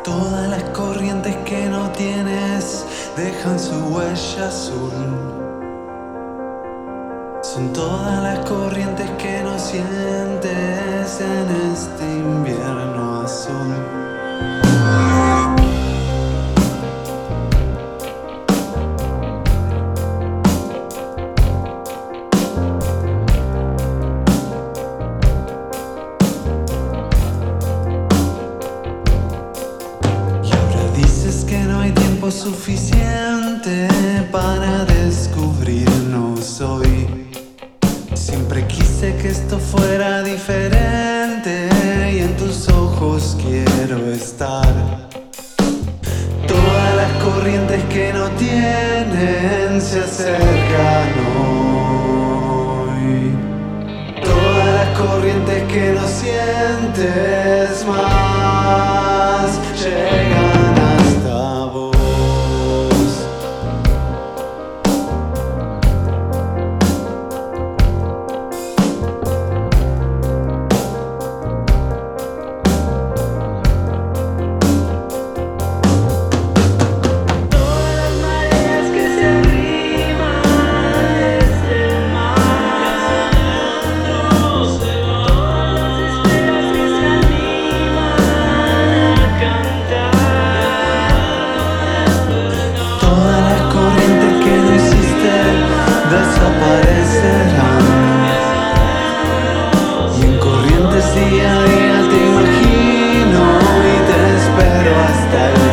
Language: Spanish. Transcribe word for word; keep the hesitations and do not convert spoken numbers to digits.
Todas las corrientes que no tienes dejan su huella azul. Son todas las corrientes que no sientes en este invierno azul. Suficiente para descubrirnos hoy. Siempre quise que esto fuera diferente y en tus ojos quiero estar. Todas las corrientes que no tienen se acercan hoy. Todas las corrientes que no sientes más llegan hasta vos. Desaparecerán y en corrientes día a día te imagino y te espero hasta el